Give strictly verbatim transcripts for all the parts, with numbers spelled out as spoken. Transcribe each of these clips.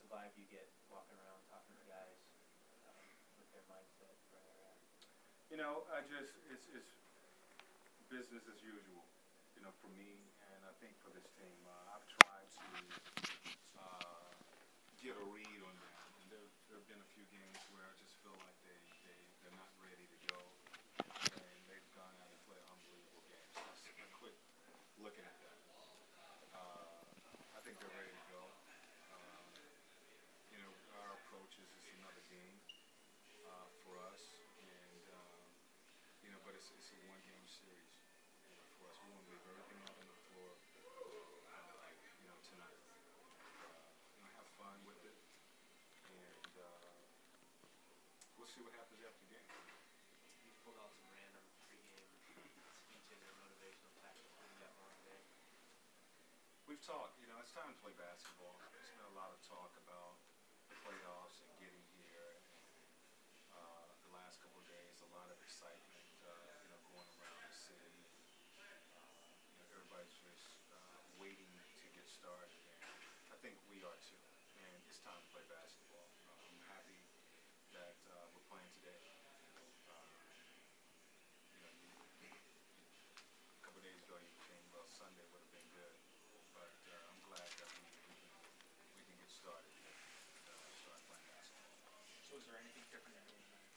vibe you get walking around talking to guys um, with their mindset where they're at? You know, I just it's it's business as usual. You know, for me, and I think for this team, uh, I've tried to uh, get a read on them. And there there have been a few games where I just feel like they they they're not ready to go, and they've gone out and played unbelievable games. Just a quick looking at that. Uh, I think they're ready to go. Um, you know, our approach is it's another game uh, for us, and um, you know, but it's it's a one game series. You know, for us, we want to leave everything out on the floor. Uh, you know, tonight. Uh, you know, have fun with it, and uh, we'll see what happens after the game. You've pulled out some random pregame speeches or motivational tactics when you got one today. We've talked. You know, it's time to play basketball. There's been a lot of talk about the playoffs and getting here. And, uh, the last couple of days, a lot of excitement. Uh, you know, going around the city. Uh, you know, everybody's just uh, waiting to get started, and I think we are too. And it's time to play basketball. Uh, I'm happy that uh, we're playing today. Uh, you know, you, you, a couple of days ago you were saying, well, Sunday would have been good, but uh, I'm glad that we, we can we can get started and uh, start playing basketball. So is there anything different you're doing tonight?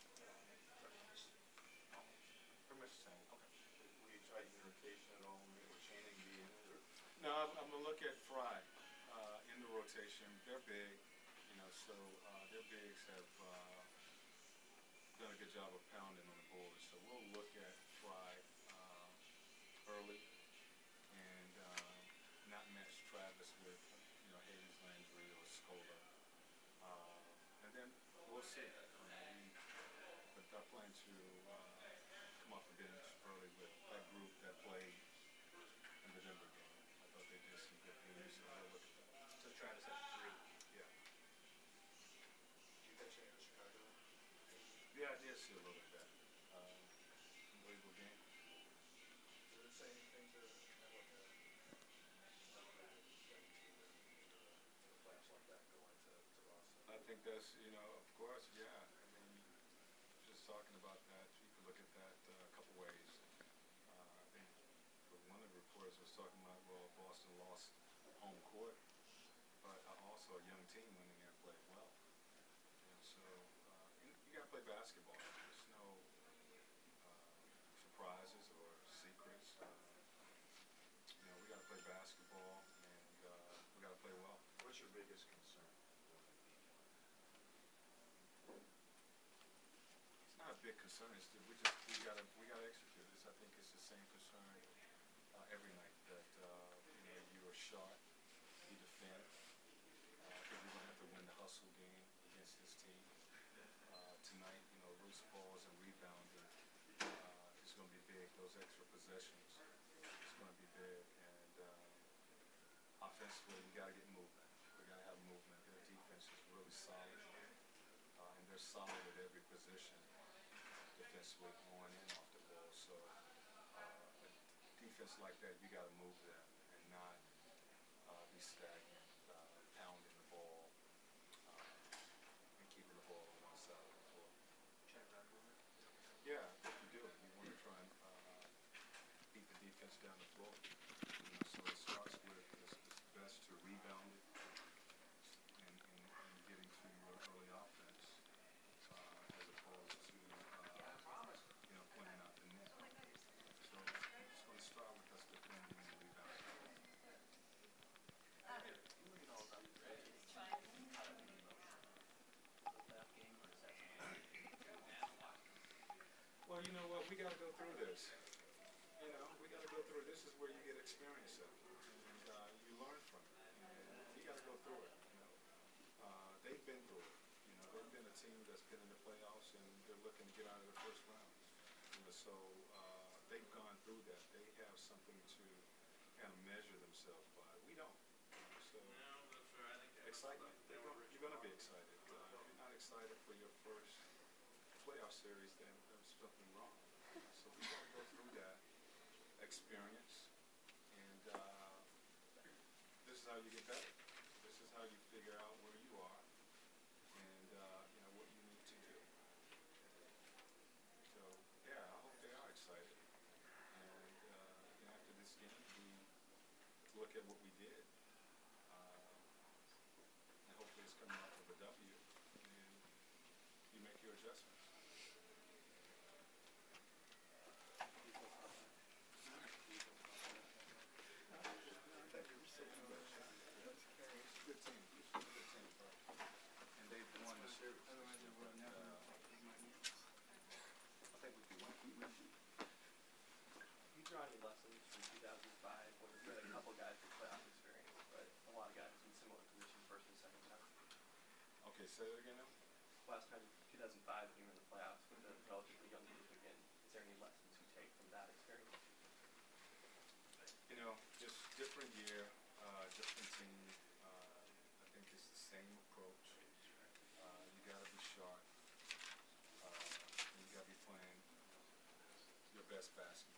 No, pretty much the same. Okay. Will you tighten your rotation at all with Channing being in it? Or? No, I'm, I'm gonna look at Fry uh, in the rotation. They're big, you know, so uh, their bigs have uh, done a good job of pounding on the board. So we'll look at Fry uh, early and uh, not match Travis with, you know, Hayes Landry or Scola, uh, and then we'll see. You know, we, but I plan to uh, come off the bench early with that group that played in the Denver game. I thought they did some good things, so I'll look at that. So Travis at three. Yeah. Did you catch any of the Chicago? Yeah, I did see a little bit of that. Uh, unbelievable game. Does it say anything to what the young team that in the playoffs like that go into to Boston? I think that's, you know, of course, yeah. I mean, just talking about that, you could look at that uh, a couple ways. Uh, I think one of the reporters was talking about, well, Boston lost home court, but uh, also a young team went in there and played well. And so uh, you, you got to play basketball. There's no uh, surprises or secrets. Uh, you know, we got to play basketball, and uh, we got to play well. What's your biggest concern? It's not a big concern. It's that we just we gotta we gotta execute this. I think it's the same concern uh, every night that uh, you know you are sharp, you defend. Uh, I think we're gonna have to win the hustle game against this team uh, tonight. You know, loose balls and rebounding uh, is gonna be big. Those extra possessions is gonna be big. And uh, offensively, we gotta get movement. We gotta have movement. Their defense is really solid, uh, and they're solid at every position. Defensively on and off the ball. So uh, a defense like that, you got to move them and not uh, be stagnant, uh, pounding the ball uh, and keeping the ball on one side of the floor. Try to run movement. Yeah, I think you do. You want to try and uh, beat the defense down the floor. You know, so it starts with it's, it's best to rebound it and, and, and getting to your early offense uh, as opposed to you know, playing out the net. So it's going to start with us defending and rebounding. You know about the rotating playoff game, or is that something? Well, you know what? We got to go through this. You know, we got to go through it. This is where you get experience of it, and uh, you learn from it. And you got to go through it. You know, uh, they've been through it. You know, they've been a team that's been in the playoffs and they're looking to get out of the first round. You know, so uh, they've gone through that. They have something to kind of measure themselves by. We don't. You know, so excitement. You're going to be excited. Uh, if you're not excited for your first playoff series, then there's something wrong. So we got to go through that experience, and uh, this is how you get better. This is how you figure out where you are look at what we did, uh, and hopefully it's coming off of a W, and you make your adjustments. Good team, good team, bro. And they've won the series. Otherwise, I would have never. Uh, I think we can win. We win. Have you drawn any lessons from two thousand five when there were a couple guys with playoff experience, but a lot of guys in similar positions first and second time? Okay, say that again now. Last time, two thousand five, when you were in the playoffs with a relatively young group again, is there any lessons you take from that experience? You know, just different year, uh, different team. Uh, I think it's the same approach. Uh, you got to be sharp. Uh, and you got to be playing your best basketball.